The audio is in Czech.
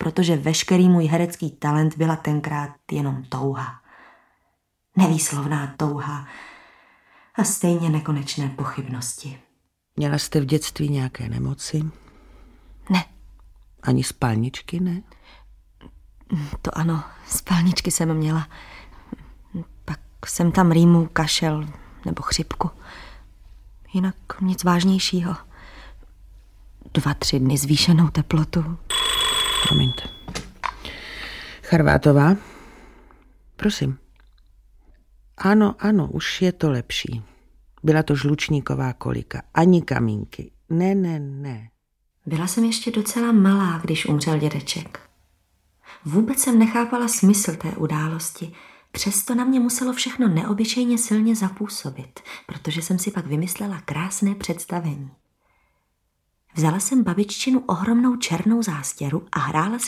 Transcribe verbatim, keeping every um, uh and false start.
protože veškerý můj herecký talent byla tenkrát jenom touha. Nevýslovná touha a stejně nekonečné pochybnosti. Měla jste v dětství nějaké nemoci? Ne. Ani spalničky, ne? To ano, spalničky jsem měla. Pak jsem tam rýmu, kašel nebo chřipku. Jinak nic vážnějšího. Dva, tři dny zvýšenou teplotu. Promiňte. Charvátová? Prosím. Ano, ano, už je to lepší. Byla to žlučníková kolika. Ani kamínky. Ne, ne, ne. Byla jsem ještě docela malá, když umřel dědeček. Vůbec jsem nechápala smysl té události. Přesto na mě muselo všechno neobyčejně silně zapůsobit, protože jsem si pak vymyslela krásné představení. Vzala jsem babiččinu ohromnou černou zástěru a hrála si